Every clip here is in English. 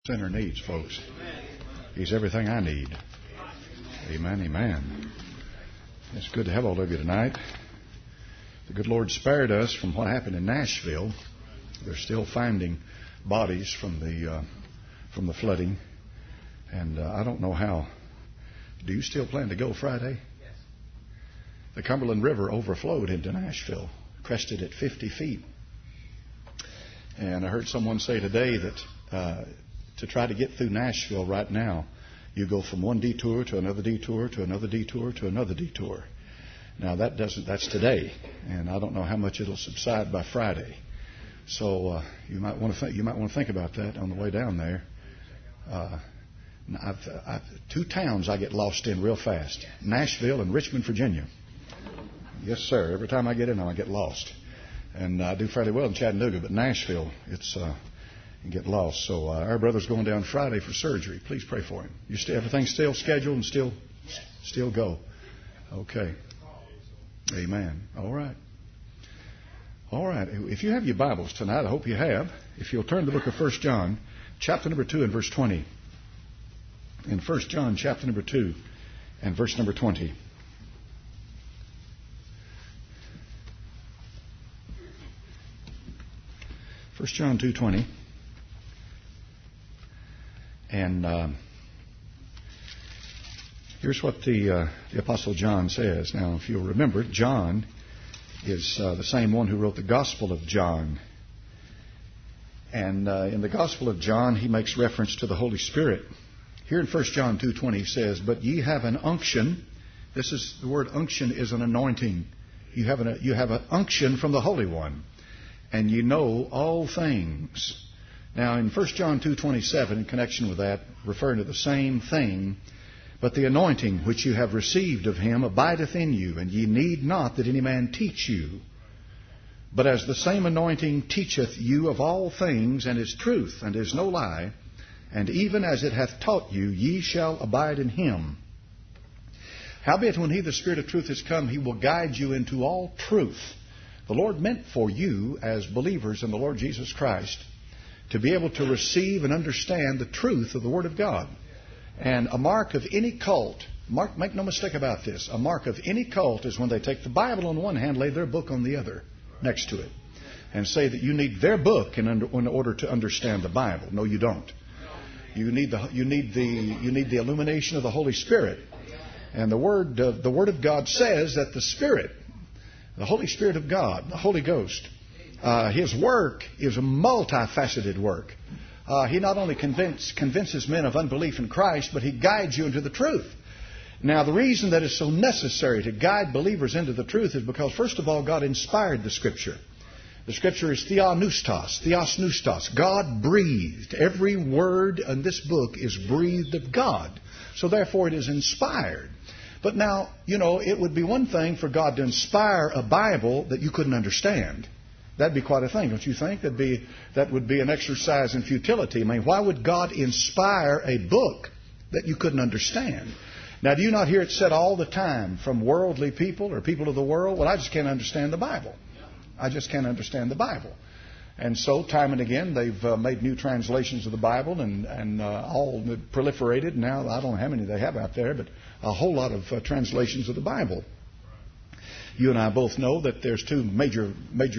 Sinner needs, folks. He's everything I need. Amen, amen. It's good to have all of you tonight. The good Lord spared us from what happened in Nashville. They're still finding bodies from the flooding, and I don't know how. Do you still plan to go Friday? Yes. The Cumberland River overflowed into Nashville, crested at 50 feet, and I heard someone say today that to try to get through Nashville right now, you go from one detour to another detour to another detour to another detour. Now that's today, and I don't know how much it'll subside by Friday. So you might want to think about that on the way down there. I've two towns I get lost in real fast: Nashville and Richmond, Virginia. Yes, sir. Every time I get in them, I get lost, and I do fairly well in Chattanooga, but Nashville, it's and get lost. So our brother's going down Friday for surgery. Please pray for him. Everything's still scheduled and still go. Okay. Amen. All right. If you have your Bibles tonight, I hope you have. If you'll turn to the book of 1 John, chapter number 2 and verse 20. In 1 John, chapter number 2 and verse number 20. First John 2:20. And here's what the Apostle John says. Now, if you'll remember, John is the same one who wrote the Gospel of John. And in the Gospel of John, he makes reference to the Holy Spirit. Here in 1 John 2:20 he says, "But ye have an unction." The word unction is an anointing. You have an unction from the Holy One, and you know all things. Now, in 1 John 2:27, in connection with that, referring to the same thing, "But the anointing which you have received of him abideth in you, and ye need not that any man teach you. But as the same anointing teacheth you of all things, and is truth, and is no lie, and even as it hath taught you, ye shall abide in him. Howbeit, when he, the Spirit of truth, is come, he will guide you into all truth." The Lord meant for you, as believers in the Lord Jesus Christ, to be able to receive and understand the truth of the Word of God. And a mark of any cult, make no mistake about this, a mark of any cult is when they take the Bible on one hand, lay their book on the other next to it, and say that you need their book in order to understand the Bible. No, you don't. You need the illumination of the Holy Spirit. And the Word of God says that the Spirit, the Holy Spirit of God, the Holy Ghost, his work is a multifaceted work. He not only convinces men of unbelief in Christ, but he guides you into the truth. Now, the reason that it's so necessary to guide believers into the truth is because, first of all, God inspired the Scripture. The Scripture is theos God breathed. Every word in this book is breathed of God. So therefore it is inspired. But now, it would be one thing for God to inspire a Bible that you couldn't understand. That'd be quite a thing, don't you think? That would be an exercise in futility. I mean, why would God inspire a book that you couldn't understand? Now, do you not hear it said all the time from worldly people or people of the world? Well, I just can't understand the Bible. I just can't understand the Bible. And so, time and again, they've made new translations of the Bible and all proliferated. Now, I don't know how many they have out there, but a whole lot of translations of the Bible. You and I both know that there's two major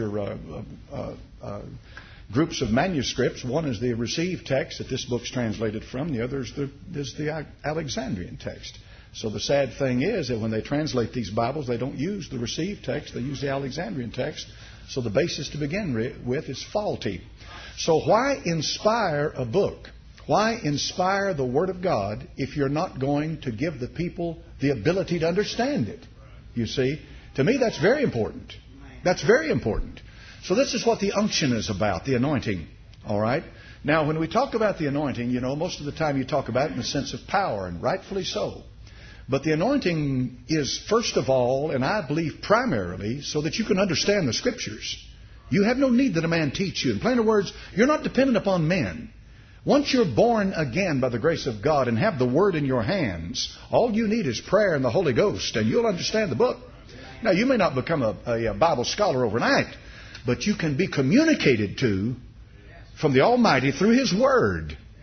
groups of manuscripts. One is the received text that this book's translated from. The other is the Alexandrian text. So the sad thing is that when they translate these Bibles, they don't use the received text. They use the Alexandrian text. So the basis to begin with is faulty. So why inspire a book? Why inspire the Word of God if you're not going to give the people the ability to understand it? You see? To me, that's very important. That's very important. So this is what the unction is about, the anointing. All right? Now, when we talk about the anointing, most of the time you talk about it in the sense of power, and rightfully so. But the anointing is, first of all, and I believe primarily, so that you can understand the Scriptures. You have no need that a man teach you. In plainer words, you're not dependent upon men. Once you're born again by the grace of God and have the Word in your hands, all you need is prayer and the Holy Ghost, and you'll understand the book. Now, you may not become a Bible scholar overnight, but you can be communicated to from the Almighty through His Word.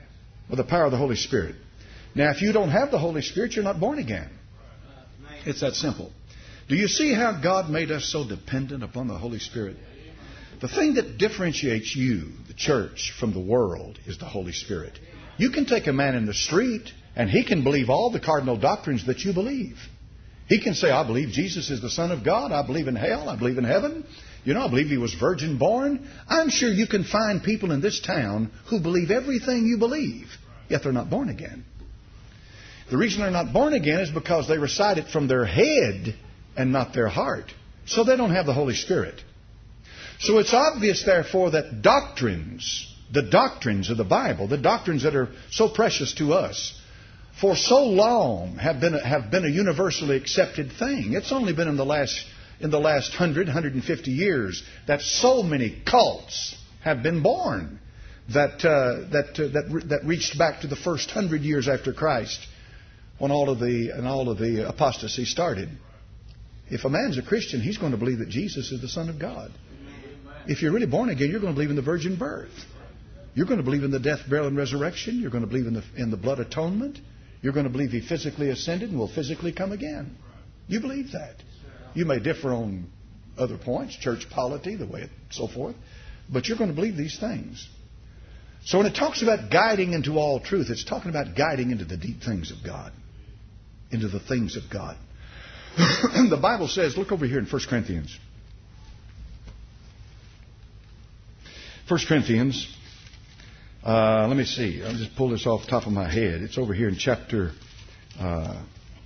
With the power of the Holy Spirit. Now, if you don't have the Holy Spirit, you're not born again. It's that simple. Do you see how God made us so dependent upon the Holy Spirit? The thing that differentiates you, the church, from the world is the Holy Spirit. You can take a man in the street and he can believe all the cardinal doctrines that you believe. He can say, I believe Jesus is the Son of God. I believe in hell. I believe in heaven. I believe He was virgin born. I'm sure you can find people in this town who believe everything you believe, yet they're not born again. The reason they're not born again is because they recite it from their head and not their heart. So they don't have the Holy Spirit. So it's obvious, therefore, that the doctrines of the Bible, the doctrines that are so precious to us, for so long have been a universally accepted thing. It's only been in the last 150 years that so many cults have been born that reached back to the first 100 years after Christ, when all of the apostasy started. If a man's a Christian, he's going to believe that Jesus is the Son of God. If you're really born again, you're going to believe in the virgin birth. You're going to believe in the death, burial, and resurrection. You're going to believe in the blood atonement. You're going to believe He physically ascended and will physically come again. You believe that. You may differ on other points, church polity, so forth, but you're going to believe these things. So when it talks about guiding into all truth, it's talking about guiding into the deep things of God, into the things of God. The Bible says, look over here in 1 Corinthians. 1 Corinthians, let me see. I'll just pull this off the top of my head. It's over here in chapter 1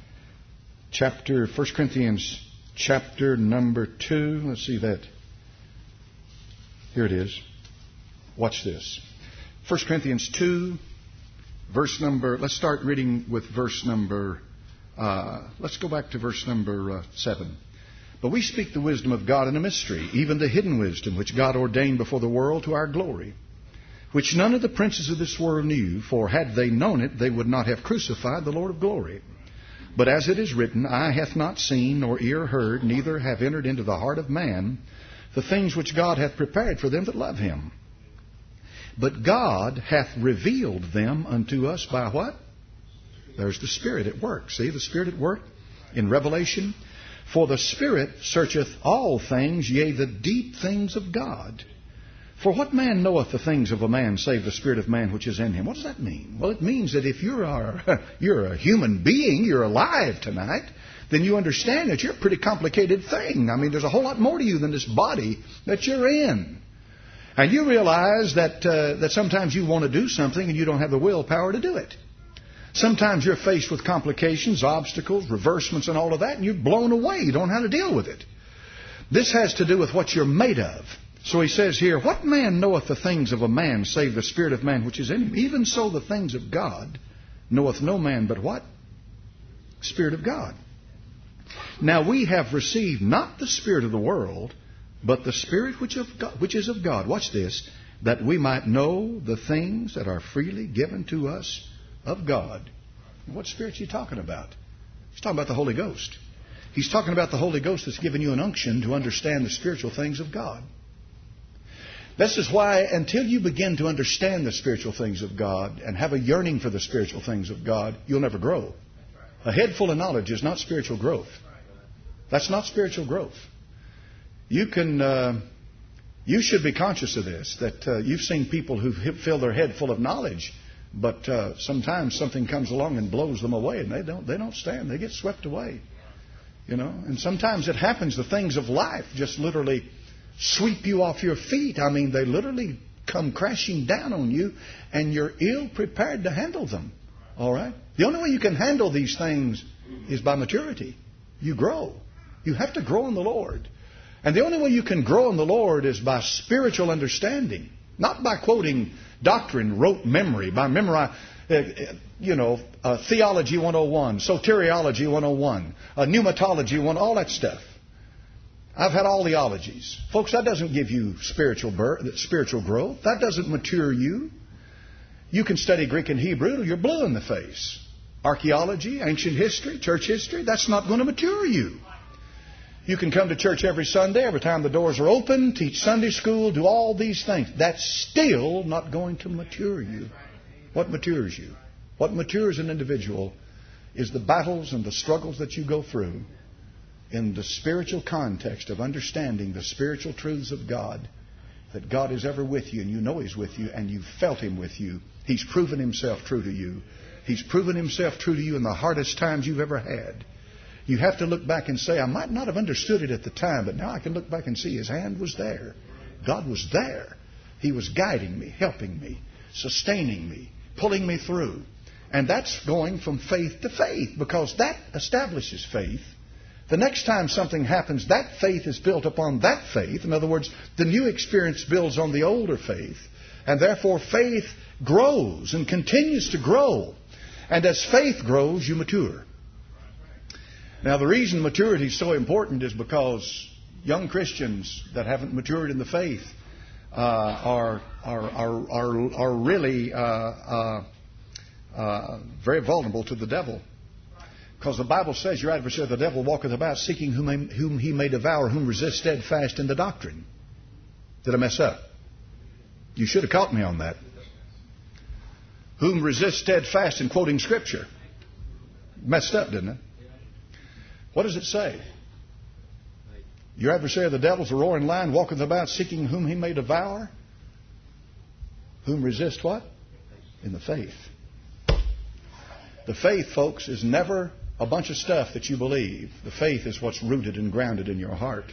Corinthians chapter number 2. Let's see that. Here it is. Watch this. 1 Corinthians 2, verse number... Let's start reading with verse number... let's go back to verse number 7. But we speak the wisdom of God in a mystery, even the hidden wisdom which God ordained before the world to our glory, which none of the princes of this world knew, for had they known it, they would not have crucified the Lord of glory. But as it is written, eye hath not seen, nor ear heard, neither have entered into the heart of man the things which God hath prepared for them that love Him. But God hath revealed them unto us by what? There's the Spirit at work. See the Spirit at work in Revelation? For the Spirit searcheth all things, yea, the deep things of God. For what man knoweth the things of a man, save the spirit of man which is in him? What does that mean? Well, it means that if you're a human being, you're alive tonight, then you understand that you're a pretty complicated thing. I mean, there's a whole lot more to you than this body that you're in. And you realize that sometimes you want to do something and you don't have the willpower to do it. Sometimes you're faced with complications, obstacles, reversements, and all of that, and you're blown away. You don't know how to deal with it. This has to do with what you're made of. So he says here, what man knoweth the things of a man, save the spirit of man which is in him? Even so the things of God knoweth no man but what? Spirit of God. Now we have received not the spirit of the world, but the Spirit which is of God. Watch this. That we might know the things that are freely given to us of God. What Spirit is he talking about? He's talking about the Holy Ghost. He's talking about the Holy Ghost that's given you an unction to understand the spiritual things of God. This is why until you begin to understand the spiritual things of God and have a yearning for the spiritual things of God, you'll never grow. A head full of knowledge is not spiritual growth. That's not spiritual growth. You should be conscious of this, that you've seen people who fill their head full of knowledge, but sometimes something comes along and blows them away, and they don't stand. They get swept away. And sometimes it happens. The things of life just literally sweep you off your feet. I mean, they literally come crashing down on you, and you're ill prepared to handle them. All right? The only way you can handle these things is by maturity. You grow. You have to grow in the Lord. And the only way you can grow in the Lord is by spiritual understanding. Not by quoting doctrine, rote memory, by memorizing, theology 101, soteriology 101, pneumatology 101, all that stuff. I've had all the ologies. Folks, that doesn't give you spiritual growth. That doesn't mature you. You can study Greek and Hebrew till you're blue in the face. Archaeology, ancient history, church history, that's not going to mature you. You can come to church every Sunday, every time the doors are open, teach Sunday school, do all these things. That's still not going to mature you. What matures you? What matures an individual is the battles and the struggles that you go through in the spiritual context of understanding the spiritual truths of God, that God is ever with you, and you know He's with you, and you've felt Him with you. He's proven Himself true to you. He's proven Himself true to you in the hardest times you've ever had. You have to look back and say, I might not have understood it at the time, but now I can look back and see His hand was there. God was there. He was guiding me, helping me, sustaining me, pulling me through. And that's going from faith to faith, because that establishes faith. The next time something happens, that faith is built upon that faith. In other words, the new experience builds on the older faith. And therefore faith grows and continues to grow. And as faith grows, you mature. Now, the reason maturity is so important is because young Christians that haven't matured in the faith are really very vulnerable to the devil. Because the Bible says your adversary, the devil, walketh about seeking whom he may devour, whom resist steadfast in the doctrine. Did I mess up? You should have caught me on that. Whom resist steadfast in quoting Scripture. Messed up, didn't it? What does it say? Your adversary, the devil, is a roaring lion, walketh about seeking whom he may devour. Whom resist what? In the faith. The faith, folks, is never a bunch of stuff that you believe. The faith is what's rooted and grounded in your heart.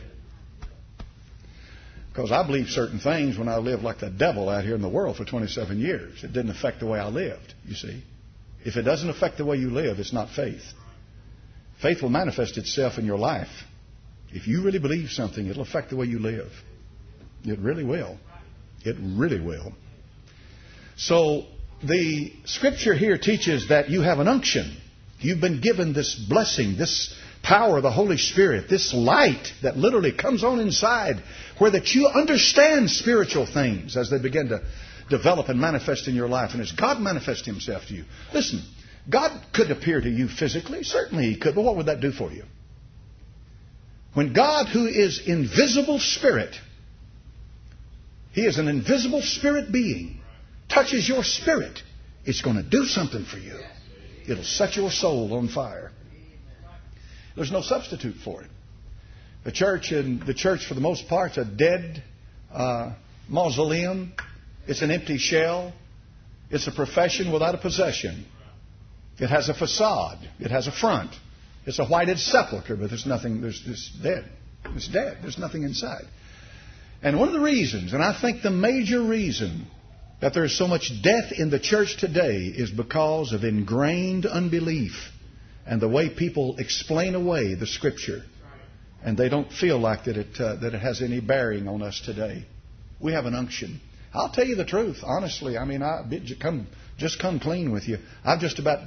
Because I believed certain things when I lived like the devil out here in the world for 27 years. It didn't affect the way I lived, you see. If it doesn't affect the way you live, it's not faith. Faith will manifest itself in your life. If you really believe something, it'll affect the way you live. It really will. It really will. So the Scripture here teaches that you have an unction. You've been given this blessing, this power of the Holy Spirit, this light that literally comes on inside, where that you understand spiritual things as they begin to develop and manifest in your life. And as God manifests Himself to you, listen, God could appear to you physically. Certainly He could. But what would that do for you? When God, who is invisible spirit, He is an invisible spirit being, touches your spirit, it's going to do something for you. It'll set your soul on fire. There's no substitute for it. The church, for the most part, is a dead mausoleum. It's an empty shell. It's a profession without a possession. It has a facade. It has a front. It's a whited sepulcher, but there's nothing. It's dead. It's dead. There's nothing inside. And one of the reasons, and I think the major reason that there is so much death in the church today is because of ingrained unbelief and the way people explain away the Scripture. And they don't feel like that it has any bearing on us today. We have an unction. I'll tell you the truth, honestly. I mean, just come clean with you. I've just about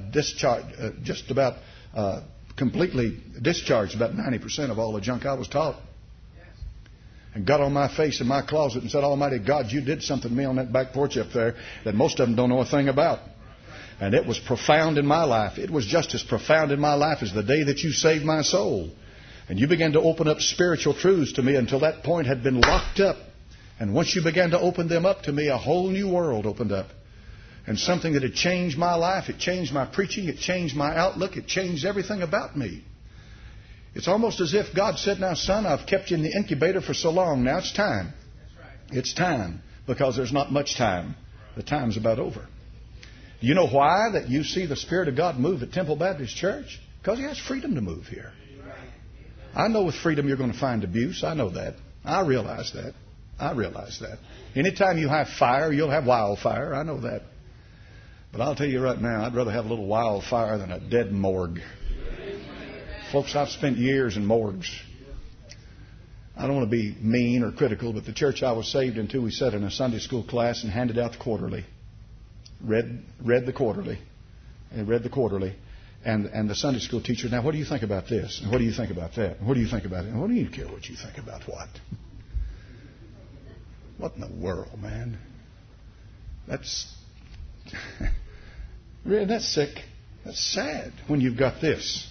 completely discharged about 90% of all the junk I was taught. And got on my face in my closet and said, Almighty God, you did something to me on that back porch up there that most of them don't know a thing about. And it was profound in my life. It was just as profound in my life as the day that you saved my soul. And you began to open up spiritual truths to me until that point had been locked up. And once you began to open them up to me, a whole new world opened up. And something that had changed my life. It changed my preaching. It changed my outlook. It changed everything about me. It's almost as if God said, now, son, I've kept you in the incubator for so long. Now it's time. It's time. Because there's not much time. The time's about over. You know why that you see the Spirit of God move at Temple Baptist Church? Because He has freedom to move here. I know with freedom you're going to find abuse. I know that. I realize that. Anytime you have fire, you'll have wildfire. I know that. But I'll tell you right now, I'd rather have a little wildfire than a dead morgue. Folks, I've spent years in morgues. I don't want to be mean or critical, but the church I was saved into, we sat in a Sunday school class and handed out the quarterly. Read the quarterly. And read the quarterly. And the Sunday school teacher, now what do you think about this? And what do you think about that? And what do you think about it? And what do you care what you think about what? What in the world, man? That's really, that's sick. That's sad when you've got this.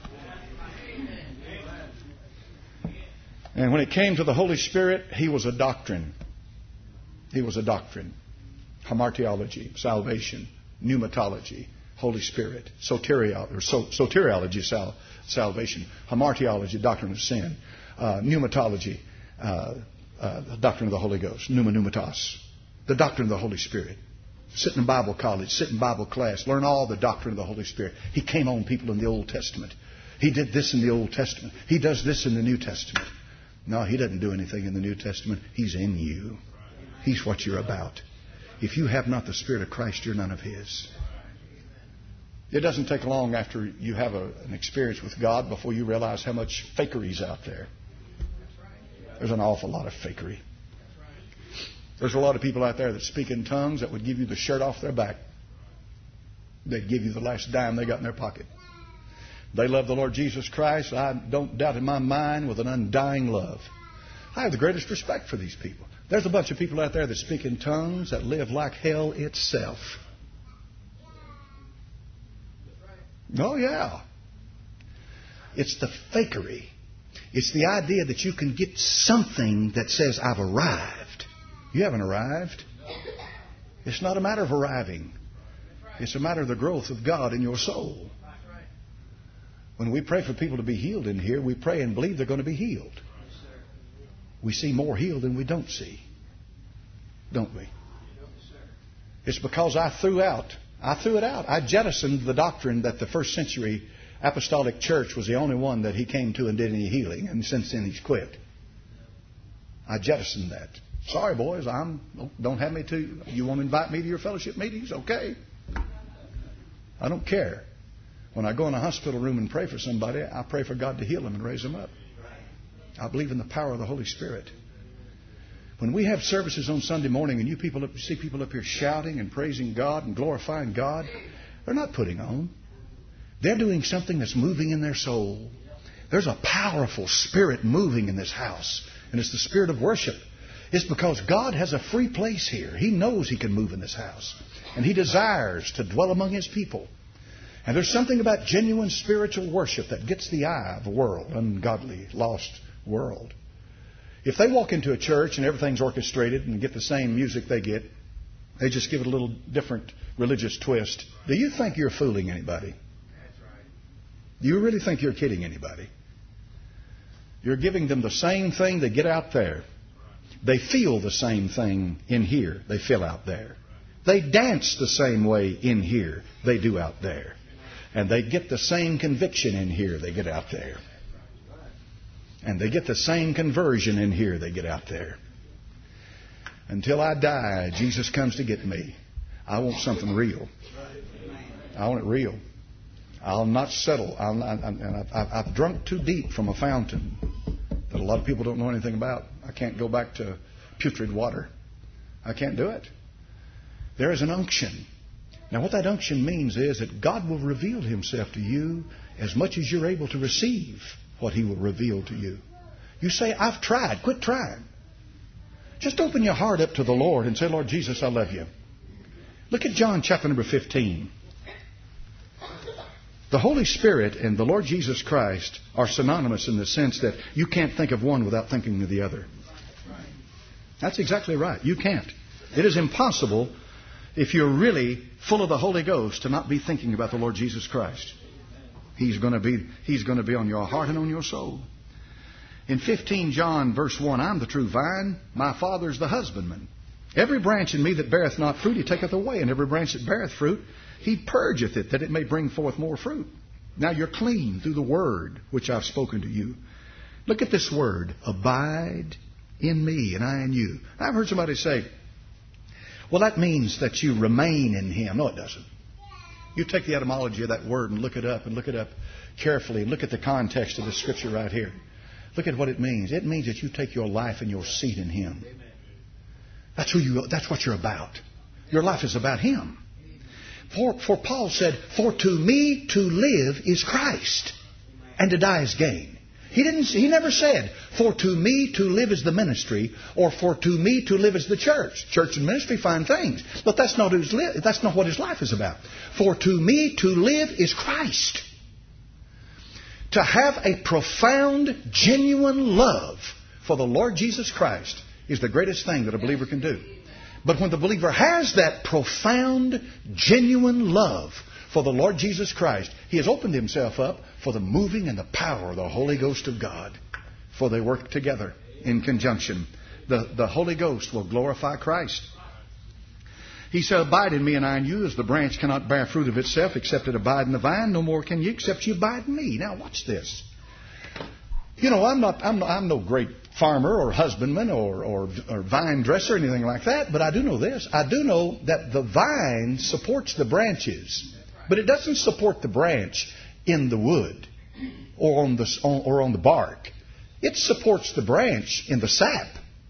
And when it came to the Holy Spirit, He was a doctrine. He was a doctrine. Hamartiology, salvation. Pneumatology, Holy Spirit. Soteriology, salvation. Hamartiology, doctrine of sin. Pneumatology, the doctrine of the Holy Ghost. Pneumatos, the doctrine of the Holy Spirit. Sit in Bible college, sit in Bible class, learn all the doctrine of the Holy Spirit. He came on people in the Old Testament. He did this in the Old Testament. He does this in the New Testament. No, He doesn't do anything in the New Testament. He's in you. He's what you're about. If you have not the Spirit of Christ, you're none of His. It doesn't take long after you have an experience with God before you realize how much fakery's out there. There's an awful lot of fakery. There's a lot of people out there that speak in tongues that would give you the shirt off their back. They'd give you the last dime they got in their pocket. They love the Lord Jesus Christ. I don't doubt in my mind with an undying love. I have the greatest respect for these people. There's a bunch of people out there that speak in tongues that live like hell itself. Oh, yeah. It's the fakery. It's the idea that you can get something that says, I've arrived. You haven't arrived. It's not a matter of arriving. It's a matter of the growth of God in your soul. When we pray for people to be healed in here, we pray and believe they're going to be healed. We see more healed than we don't see. Don't we? It's because I threw it out. I jettisoned the doctrine that the first century apostolic church was the only one that he came to and did any healing. And since then he's quit. I jettisoned that. Sorry, boys, don't have me to. You want to invite me to your fellowship meetings? Okay. I don't care. When I go in a hospital room and pray for somebody, I pray for God to heal them and raise them up. I believe in the power of the Holy Spirit. When we have services on Sunday morning and you see people up here shouting and praising God and glorifying God, they're not putting on. They're doing something that's moving in their soul. There's a powerful spirit moving in this house, and it's the spirit of worship. It's because God has a free place here. He knows He can move in this house, and He desires to dwell among His people. And there's something about genuine spiritual worship that gets the eye of a world, ungodly, lost world. If they walk into a church and everything's orchestrated and get the same music they get, they just give it a little different religious twist. Do you think you're fooling anybody? That's right. Do you really think you're kidding anybody? You're giving them the same thing they get out there. They feel the same thing in here they feel out there. They dance the same way in here they do out there. And they get the same conviction in here they get out there. And they get the same conversion in here they get out there. Until I die, Jesus comes to get me. I want something real. I want it real. I'll not settle. I've drunk too deep from a fountain that a lot of people don't know anything about. I can't go back to putrid water. I can't do it. There is an unction. Now what that unction means is that God will reveal Himself to you as much as you're able to receive what He will reveal to you. You say, I've tried. Quit trying. Just open your heart up to the Lord and say, Lord Jesus, I love you. Look at John chapter number 15. The Holy Spirit and the Lord Jesus Christ are synonymous in the sense that you can't think of one without thinking of the other. That's exactly right. You can't. It is impossible, if you're really full of the Holy Ghost, to not be thinking about the Lord Jesus Christ. He's going to be on your heart and on your soul. In 15 John verse 1, I'm the true vine, my Father's the husbandman. Every branch in me that beareth not fruit, He taketh away, and every branch that beareth fruit, He purgeth it, that it may bring forth more fruit. Now you're clean through the word which I've spoken to you. Look at this word, abide in me and I in you. I've heard somebody say, well, that means that you remain in Him. No, it doesn't. You take the etymology of that word and look it up carefully. Look at the context of the scripture right here. Look at what it means. It means that you take your life and your seat in Him. That's what you're about. Your life is about Him. For Paul said, for to me to live is Christ, and to die is gain. He never said, for to me to live is the ministry, or for to me to live is the church. Church and ministry, fine things. But that's not what his life is about. For to me to live is Christ. To have a profound, genuine love for the Lord Jesus Christ is the greatest thing that a believer can do. But when the believer has that profound, genuine love for the Lord Jesus Christ, he has opened himself up for the moving and the power of the Holy Ghost of God. For they work together in conjunction. The Holy Ghost will glorify Christ. He said, abide in me and I in you, as the branch cannot bear fruit of itself except it abide in the vine. No more can you except you abide in me. Now watch this. You know, I'm no great farmer or husbandman or vine dresser or anything like that, but I do know this. I do know that the vine supports the branches, but it doesn't support the branch in the wood or on the bark. It supports the branch in the sap.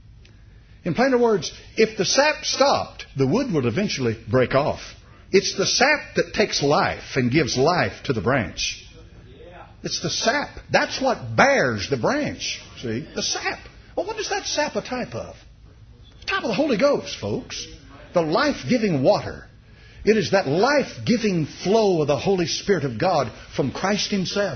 In plainer words, if the sap stopped, the wood would eventually break off. It's the sap that takes life and gives life to the branch. It's the sap. That's what bears the branch. See? The sap. Well, what is that sap a type of? It's a type of the Holy Ghost, folks. The life-giving water. It is that life-giving flow of the Holy Spirit of God from Christ Himself.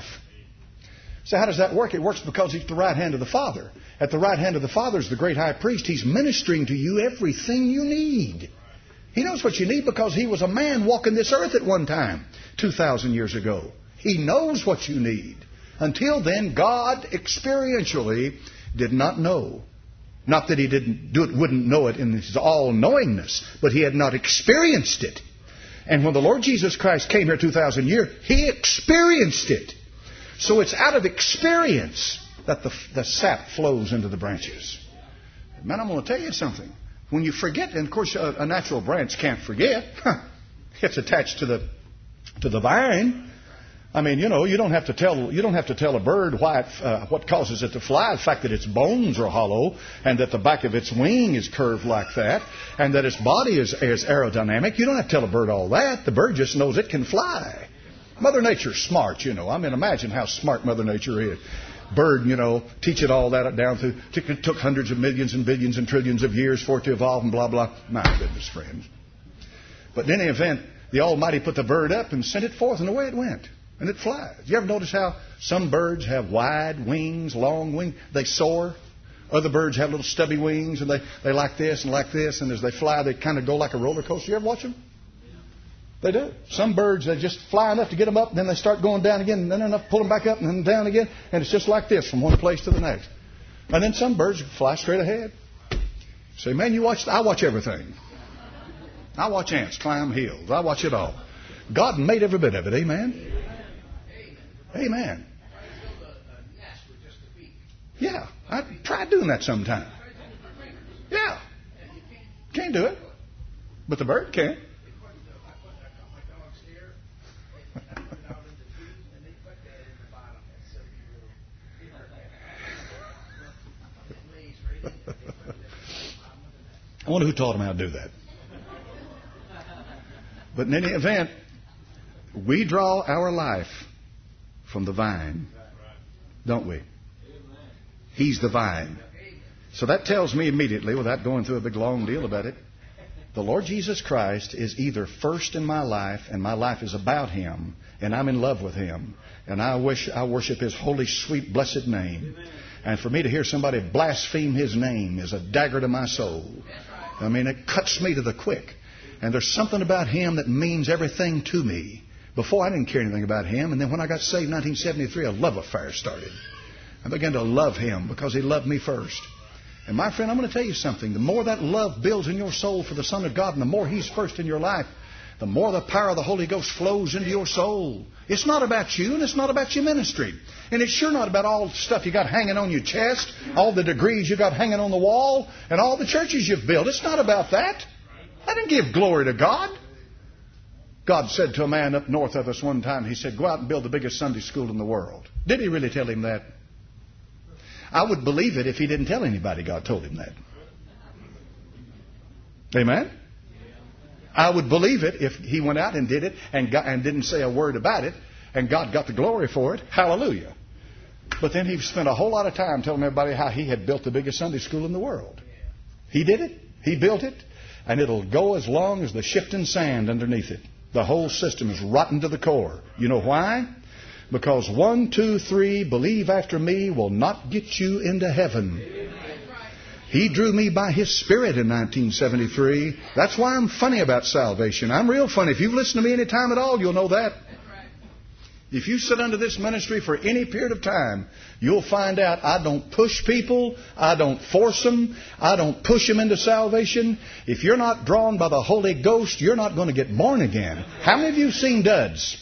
So how does that work? It works because He's the right hand of the Father. At the right hand of the Father is the great high priest. He's ministering to you everything you need. He knows what you need because He was a man walking this earth at one time, 2,000 years ago. He knows what you need. Until then, God experientially did not know. Not that He wouldn't know it in His all-knowingness, but He had not experienced it. And when the Lord Jesus Christ came here 2,000 years, He experienced it. So it's out of experience that the sap flows into the branches. Man, I'm going to tell you something. When you forget, and of course a natural branch can't forget. It's attached to the vine. I mean, you know, you don't have to tell a bird what causes it to fly. The fact that its bones are hollow, and that the back of its wing is curved like that, and that its body is aerodynamic. You don't have to tell a bird all that. The bird just knows it can fly. Mother Nature's smart, you know. I mean, imagine how smart Mother Nature is. Bird, you know, teach it all that down through. It took hundreds of millions and billions and trillions of years for it to evolve and blah, blah. My goodness, friends. But in any event, the Almighty put the bird up and sent it forth, and away it went. And it flies. You ever notice how some birds have wide wings, long wings? They soar. Other birds have little stubby wings, and they like this and like this. And as they fly, they kind of go like a roller coaster. You ever watch them? They do. Some birds, they just fly enough to get them up, and then they start going down again, and then enough to pull them back up, and then down again. And it's just like this from one place to the next. And then some birds fly straight ahead. Say, man, I watch everything. I watch ants climb hills. I watch it all. God made every bit of it. Amen? Amen. Yeah, I tried doing that sometime. Yeah. Can't do it. But the bird can. I wonder who taught him how to do that. But in any event, we draw our life from the vine, don't we? He's the vine. So that tells me immediately, without going through a big long deal about it, the Lord Jesus Christ is either first in my life, and my life is about Him, and I'm in love with Him, and I worship His holy, sweet, blessed name. And for me to hear somebody blaspheme His name is a dagger to my soul. I mean, it cuts me to the quick. And there's something about Him that means everything to me. Before, I didn't care anything about Him. And then when I got saved in 1973, a love affair started. I began to love Him because He loved me first. And my friend, I'm going to tell you something. The more that love builds in your soul for the Son of God, and the more He's first in your life, the more the power of the Holy Ghost flows into your soul. It's not about you, and it's not about your ministry. And it's sure not about all the stuff you got hanging on your chest, all the degrees you got hanging on the wall, and all the churches you've built. It's not about that. That didn't give glory to God. God said to a man up north of us one time, He said, go out and build the biggest Sunday school in the world. Did He really tell him that? I would believe it if he didn't tell anybody God told him that. Amen? I would believe it if he went out and did it and didn't say a word about it, and God got the glory for it. Hallelujah. But then he spent a whole lot of time telling everybody how he had built the biggest Sunday school in the world. He did it. He built it. And it'll go as long as the shifting sand underneath it. The whole system is rotten to the core. You know why? Because 1, 2, 3, believe after me will not get you into heaven. He drew me by His Spirit in 1973. That's why I'm funny about salvation. I'm real funny. If you've listened to me any time at all, you'll know that. If you sit under this ministry for any period of time, you'll find out I don't push people. I don't force them. I don't push them into salvation. If you're not drawn by the Holy Ghost, you're not going to get born again. How many of you have seen duds?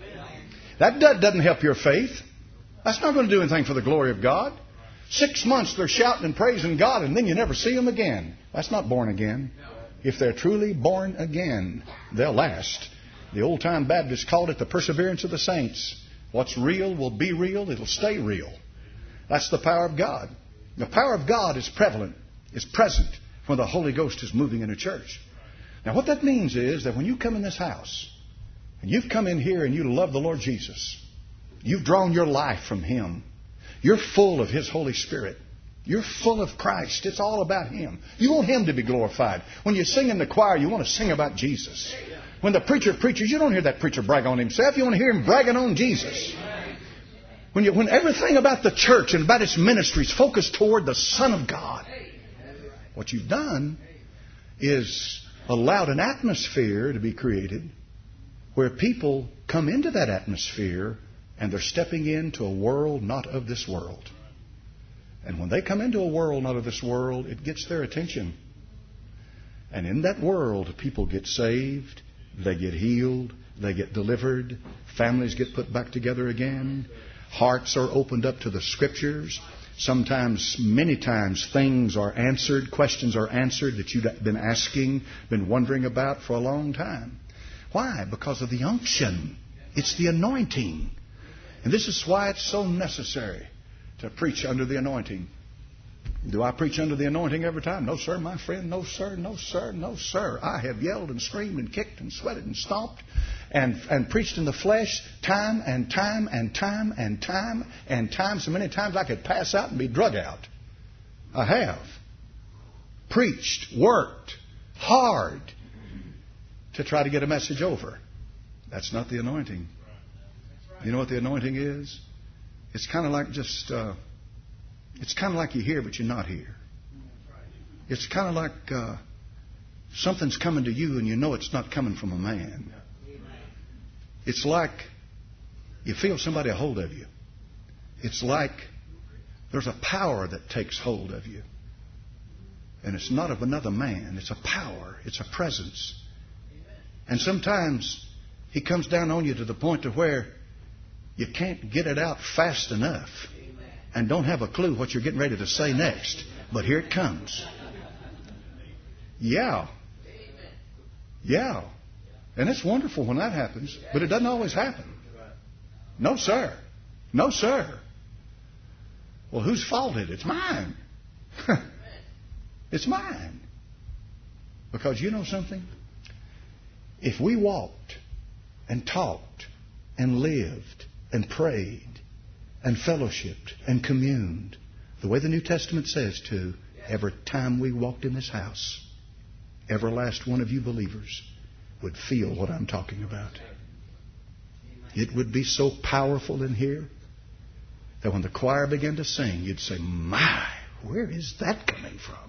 That dud doesn't help your faith. That's not going to do anything for the glory of God. 6 months they're shouting and praising God, and then you never see them again. That's not born again. If they're truly born again, they'll last. The old-time Baptists called it the perseverance of the saints. What's real will be real. It'll stay real. That's the power of God. The power of God is prevalent, is present when the Holy Ghost is moving in a church. Now what that means is that when you come in this house, and you've come in here and you love the Lord Jesus, you've drawn your life from Him. You're full of His Holy Spirit. You're full of Christ. It's all about Him. You want Him to be glorified. When you sing in the choir, you want to sing about Jesus. When the preacher preaches, you don't hear that preacher brag on himself. You want to hear him bragging on Jesus. When everything about the church and about its ministry is focused toward the Son of God, what you've done is allowed an atmosphere to be created where people come into that atmosphere and they're stepping into a world not of this world. And when they come into a world not of this world, it gets their attention. And in that world, people get saved. They get healed. They get delivered. Families get put back together again. Hearts are opened up to the Scriptures. Sometimes, many times, things are answered. Questions are answered that you've been asking, been wondering about for a long time. Why? Because of the unction. It's the anointing. And this is why it's so necessary to preach under the anointing. Do I preach under the anointing every time? No, sir, my friend. No, sir. No, sir. No, sir. I have yelled and screamed and kicked and sweated and stomped and preached in the flesh time and time and time and time and time. So many times I could pass out and be drug out. I have. Preached, worked hard to try to get a message over. That's not the anointing. You know what the anointing is? It's kind of like just... It's kind of like you're here, but you're not here. It's kind of like something's coming to you and you know it's not coming from a man. It's like you feel somebody a hold of you. It's like there's a power that takes hold of you. And it's not of another man. It's a power. It's a presence. And sometimes he comes down on you to the point to where you can't get it out fast enough. And don't have a clue what you're getting ready to say next. But here it comes. Yeah. Yeah. And it's wonderful when that happens. But it doesn't always happen. No, sir. No, sir. Well, whose fault is it? It's mine. It's mine. Because you know something? If we walked and talked and lived and prayed and fellowshipped and communed the way the New Testament says to, every time we walked in this house, every last one of you believers would feel what I'm talking about. It would be so powerful in here that when the choir began to sing, you'd say, my, where is that coming from?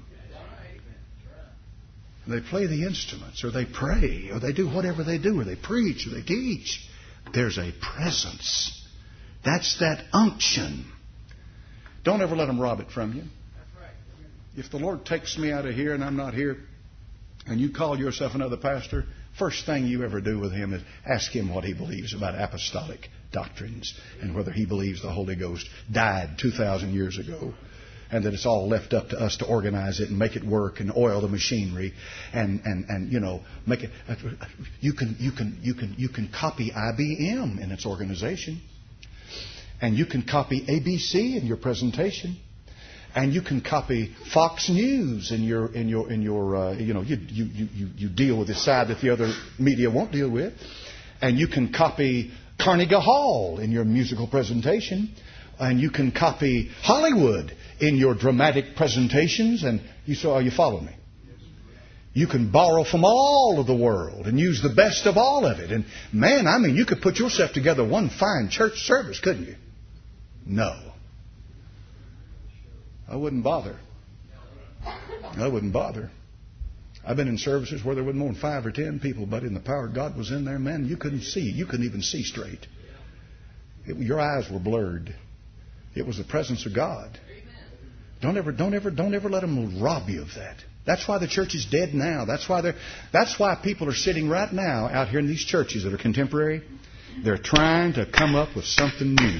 And they play the instruments, or they pray, or they do whatever they do, or they preach, or they teach. There's a presence. That's that unction. Don't ever let them rob it from you. If the Lord takes me out of here and I'm not here, and you call yourself another pastor, first thing you ever do with him is ask him what he believes about apostolic doctrines and whether he believes the Holy Ghost died 2,000 years ago and that it's all left up to us to organize it and make it work and oil the machinery and you know make it. You can copy IBM in its organization. And you can copy ABC in your presentation, and you can copy Fox News in your you know you deal with the side that the other media won't deal with, and you can copy Carnegie Hall in your musical presentation, and you can copy Hollywood in your dramatic presentations. And are you following me? You can borrow from all of the world and use the best of all of it. And man, I mean, you could put yourself together one fine church service, couldn't you? No. I wouldn't bother. I wouldn't bother. I've been in services where there wasn't more than 5 or 10 people, but in the power of God was in there, man, you couldn't see. You couldn't even see straight. Your eyes were blurred. It was the presence of God. Don't ever let them rob you of that. That's why the church is dead now. That's why people are sitting right now out here in these churches that are contemporary. They're trying to come up with something new.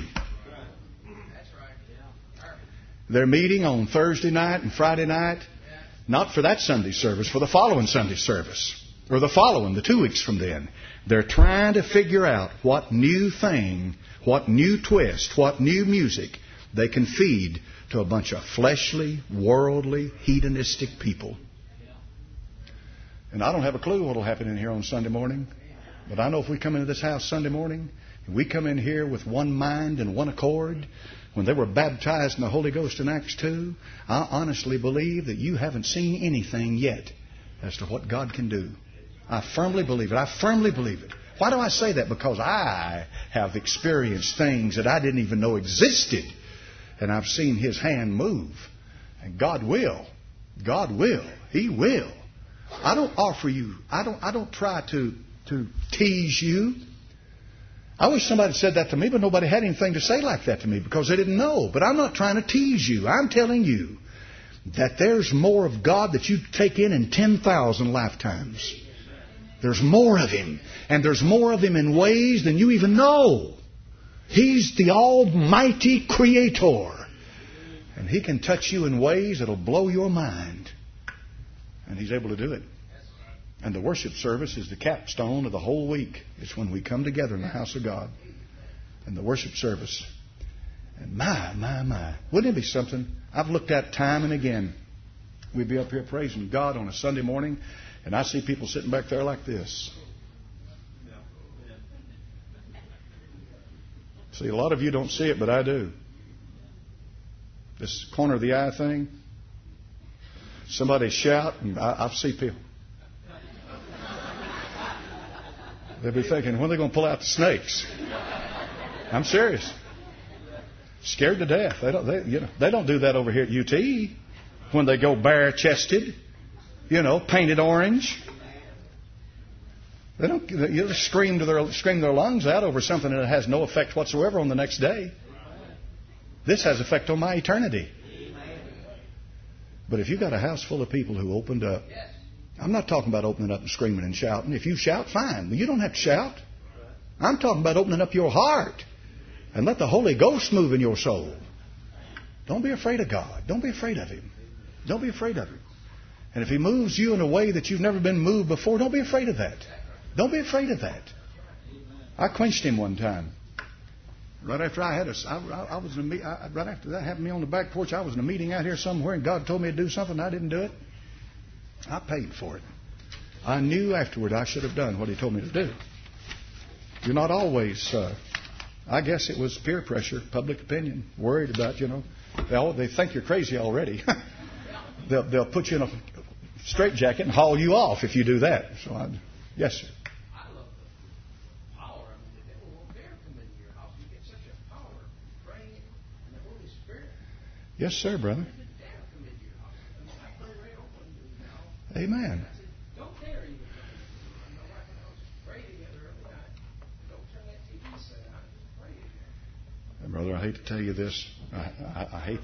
They're meeting on Thursday night and Friday night, not for that Sunday service, for the following Sunday service, or the 2 weeks from then. They're trying to figure out what new thing, what new twist, what new music they can feed to a bunch of fleshly, worldly, hedonistic people. And I don't have a clue what will happen in here on Sunday morning. But I know if we come into this house Sunday morning, and we come in here with one mind and one accord, when they were baptized in the Holy Ghost in Acts 2, I honestly believe that you haven't seen anything yet as to what God can do. I firmly believe it. I firmly believe it. Why do I say that? Because I have experienced things that I didn't even know existed. And I've seen His hand move. And God will. God will. He will. I don't offer you. I don't try to tease you. I wish somebody said that to me, but nobody had anything to say like that to me because they didn't know. But I'm not trying to tease you. I'm telling you that there's more of God that you take in 10,000 lifetimes. There's more of Him. And there's more of Him in ways than you even know. He's the Almighty Creator. And He can touch you in ways that'll blow your mind. And He's able to do it. And the worship service is the capstone of the whole week. It's when we come together in the house of God. And the worship service. And my. Wouldn't it be something? I've looked at time and again. We'd be up here praising God on a Sunday morning. And I see people sitting back there like this. See, a lot of you don't see it, but I do. This corner of the eye thing. Somebody shout, and I see people. They'll be thinking, when are they going to pull out the snakes? I'm serious. Scared to death. They don't do that over here at UT when they go bare-chested, painted orange. They don't scream their lungs out over something that has no effect whatsoever on the next day. This has effect on my eternity. But if you've got a house full of people who opened up, I'm not talking about opening up and screaming and shouting. If you shout, fine. But you don't have to shout. I'm talking about opening up your heart and let the Holy Ghost move in your soul. Don't be afraid of God. Don't be afraid of Him. Don't be afraid of Him. And if He moves you in a way that you've never been moved before, don't be afraid of that. Don't be afraid of that. I quenched Him one time. Right after right after that happened to me on the back porch, I was in a meeting out here somewhere, and God told me to do something, and I didn't do it. I paid for it. I knew afterward I should have done what He told me to do. You're not always, I guess it was peer pressure, public opinion, worried about, they think you're crazy already. They'll put you in a straitjacket and haul you off if you do that. So, yes, sir. I love the power. I mean, the devil won't dare come into your house. You get such a power praying in the Holy Spirit. Yes, sir, brother. Amen. Don't dare even. My wife and I was pray together every night. Don't turn that TV set on. Just pray together. Brother, I hate to tell you this. I hate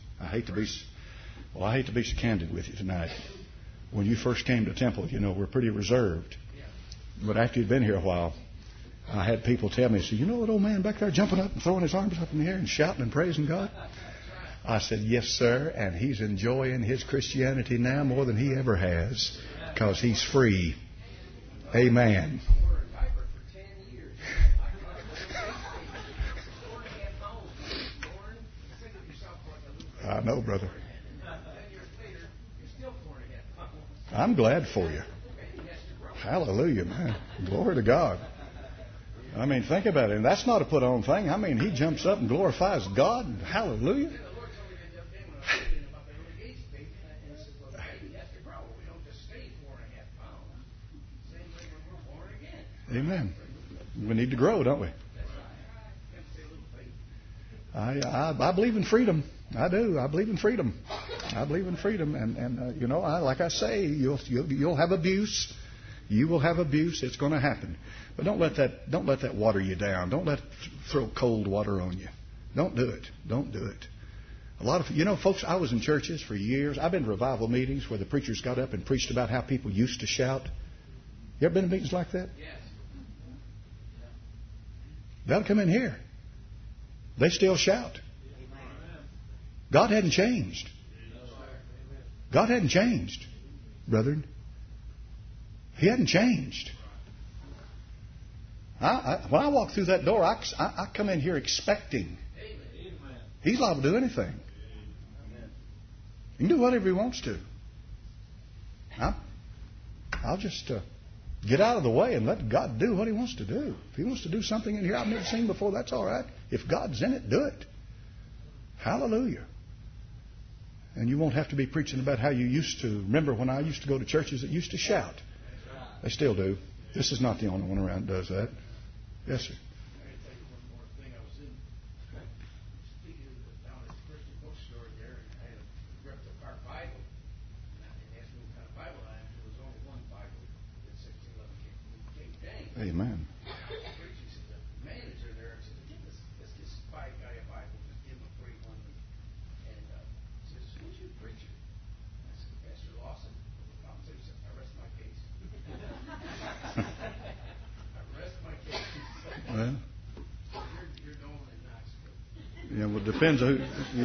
to be so candid with you tonight. When you first came to Temple, we're pretty reserved. But after you'd been here a while, I had people tell me, so you know that old man back there jumping up and throwing his arms up in the air and shouting and praising God? I said, yes, sir, and he's enjoying his Christianity now more than he ever has because he's free. Amen. I know, brother. I'm glad for you. Hallelujah, man. Glory to God. I mean, think about it. And that's not a put-on thing. I mean, he jumps up and glorifies God. Hallelujah. Amen. We need to grow, don't we? I believe in freedom. I do. I believe in freedom. I believe in freedom, and like I say, you'll have abuse. You will have abuse. It's going to happen. But don't let that water you down. Don't let it throw cold water on you. Don't do it. Don't do it. A lot of folks. I was in churches for years. I've been to revival meetings where the preachers got up and preached about how people used to shout. You ever been to meetings like that? Yes. They'll come in here. They still shout. God hadn't changed. God hadn't changed, brethren. He hadn't changed. When I walk through that door, I come in here expecting. He's liable to do anything. He can do whatever he wants to. I'll just get out of the way and let God do what he wants to do. If he wants to do something in here I've never seen before, that's all right. If God's in it, do it. Hallelujah. And you won't have to be preaching about how you used to. Remember when I used to go to churches that used to shout. They still do. This is not the only one around that does that. Yes, sir. I can tell you one more thing. I was speaking down at the Christian bookstore there, and I had a ripped apart Bible. And they asked me what kind of Bible I am. There was only one Bible, the 1611 King James. Amen. The preacher said, the manager there said, let's get this guy a Bible, just give him a free one. And he says, who's your preacher? I said, Pastor Lawson. I'll tell you something. I rest my case. I rest my case. Well, You're known in Knoxville. yeah, well, it depends on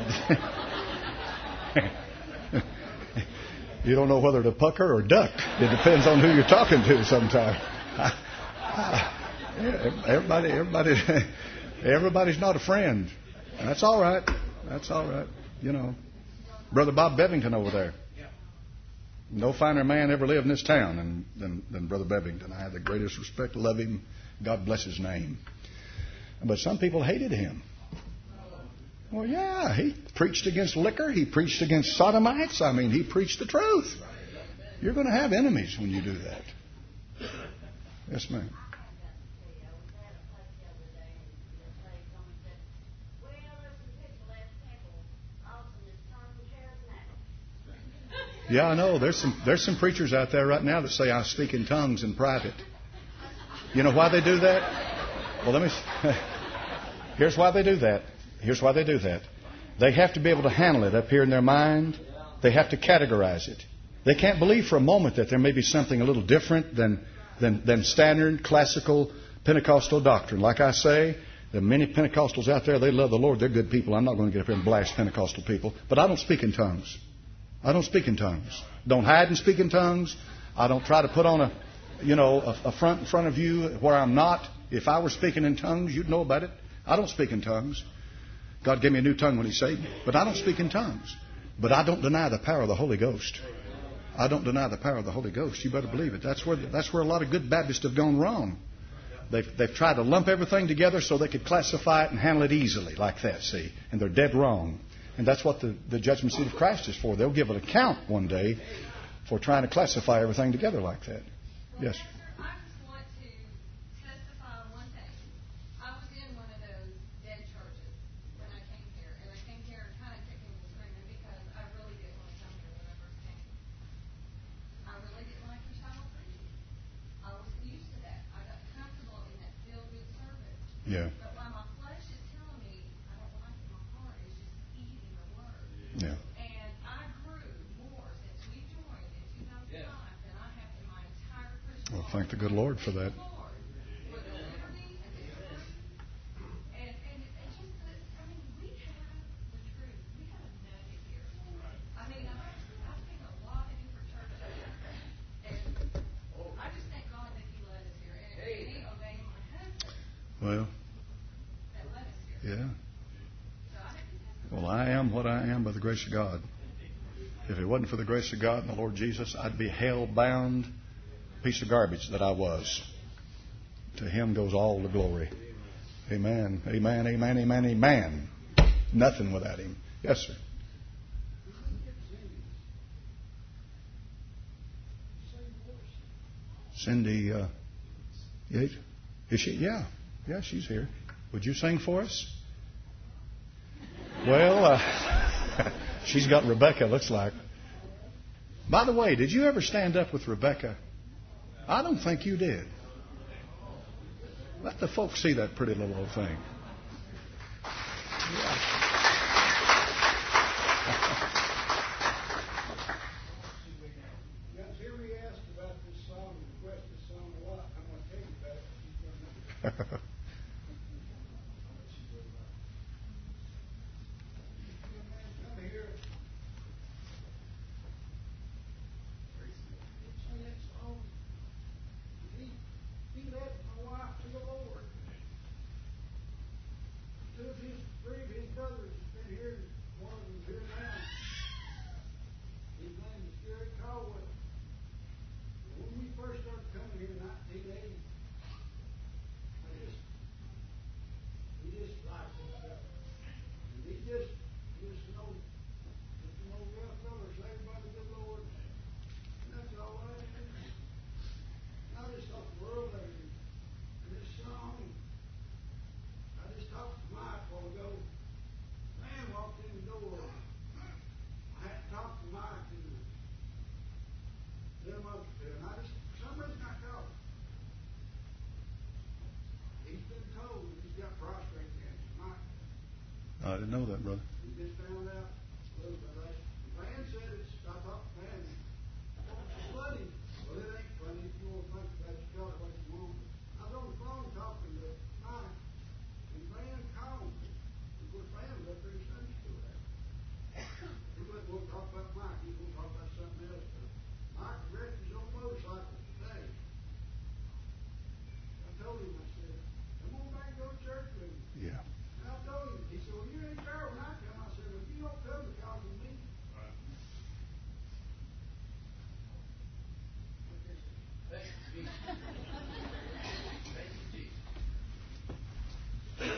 who. You don't know whether to pucker or duck. It depends on who you're talking to sometimes. Everybody's not a friend. That's all right. That's all right. Brother Bob Bevington over there. No finer man ever lived in this town than Brother Bevington. I have the greatest respect, love him. God bless his name. But some people hated him. Well, yeah, he preached against liquor. He preached against sodomites. I mean, he preached the truth. You're going to have enemies when you do that. Yes, ma'am. Yeah, I know. There's some preachers out there right now that say I speak in tongues in private. You know why they do that? Well, here's why they do that. Here's why they do that. They have to be able to handle it up here in their mind. They have to categorize it. They can't believe for a moment that there may be something a little different than standard classical Pentecostal doctrine. Like I say, there are many Pentecostals out there. They love the Lord. They're good people. I'm not going to get up here and blast Pentecostal people. But I don't speak in tongues. I don't speak in tongues. Don't hide and speak in tongues. I don't try to put on a front in front of you where I'm not. If I were speaking in tongues, you'd know about it. I don't speak in tongues. God gave me a new tongue when He saved me. But I don't speak in tongues. But I don't deny the power of the Holy Ghost. I don't deny the power of the Holy Ghost. You better believe it. That's where a lot of good Baptists have gone wrong. They've tried to lump everything together so they could classify it and handle it easily like that, see? And they're dead wrong. And that's what the judgment seat of Christ is for. They'll give an account one day for trying to classify everything together like that. Yes. I just want to testify on one thing. I was in one of those dead churches when I came here, and I came here kind of kicking and screaming because I really didn't want to come here when I first came. I really didn't like your style of preaching. I wasn't used to that. I got comfortable in that feel-good service. Yeah. But while my flesh is telling me I don't like it, my heart is just eating the word. Yeah. And I grew more since we joined in 2005 than I have in my entire Christian Well, life. thank the good Lord for that. Lord, for the liberty and the truth. And it's just that, I mean, we have the truth. We have a nugget here. I mean, I've seen a lot of different churches. And I just thank God that He led us here. And He obeyed my husband Well, that led us here. yeah. So I have to testify. Well, I am what I am by the grace of God. If it wasn't for the grace of God and the Lord Jesus, I'd be hell-bound piece of garbage that I was. To Him goes all the glory. Amen. Amen. Amen. Amen. Amen. Nothing without Him. Yes, sir. Cindy Yates? Is she? Yeah. Yeah, she's here. Would you sing for us? Well, She's got Rebecca, looks like. By the way, did you ever stand up with Rebecca? I don't think you did. Let the folks see that pretty little old thing. Yeah. Jeremy asked about this song, request this song a lot. I'm going to tell you about it. She's going to know. Come here. Sing that song. He led my wife to the Lord. Two of three of his brothers have been here. One of them's here now. His name is Gary Caldwell. When we first started coming here in 1980, he just liked himself. And he just an old rough fella, saved by the good Lord. And that's all I did. I just thought the world of him. And this song, I just talked to Mike a while ago. Man walked in the door. I had to talk to Mike and them up there. And I just, for some reason, I called him. He's been told that he's got prostate cancer. Mike, I didn't know that, brother. we just found out a little bit later. The man said it's, I thought the man, it's funny. Well, it ain't funny. If you want to think about it, you call it what you want. I was on the phone talking to Mike, and Van called me. Of course, Van was up there in Sunday school there. He wasn't going to talk about Mike. He was going to talk about something else. But Mike wrecked his own motorcycle today. I told him, I said, come on back and go to church with me. Yeah. And I told him, he said, well, you ain't there when I come. I said, well, if you don't come because of me. Thank you, Jesus. Thank you, Jesus.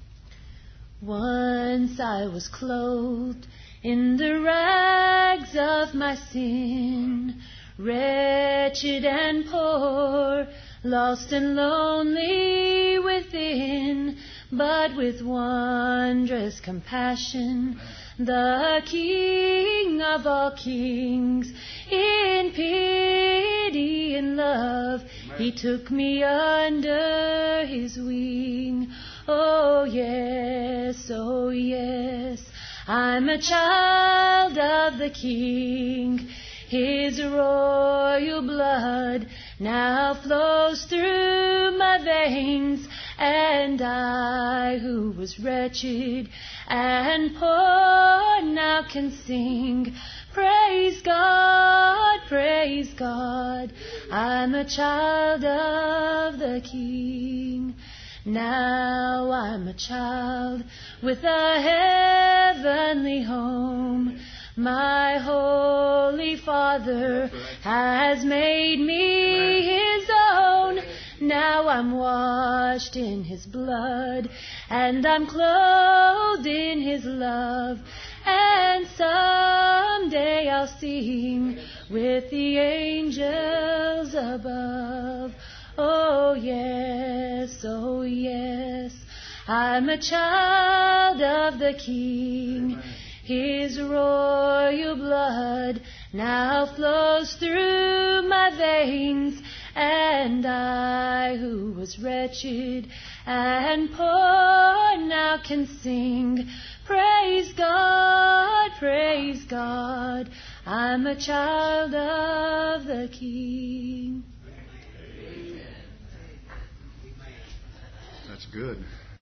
Once I was clothed in the rags of my sin, wretched and poor, lost and lonely within, but with wondrous compassion, the King of all kings, in pity and love, He took me under His wing. Oh yes, I'm a child of the King. His royal blood now flows through my veins, and I, who was wretched and poor, now can sing, praise God, praise God. I'm a child of the King. Now I'm a child with a heavenly home. My Holy Father has made me His own. Now I'm washed in His blood, and I'm clothed in His love. And someday I'll sing with the angels above. Oh yes, I'm a child of the King. His royal blood now flows through my veins, and I, who was wretched and poor, now can sing, praise God, praise God. I'm a child of the King. That's good.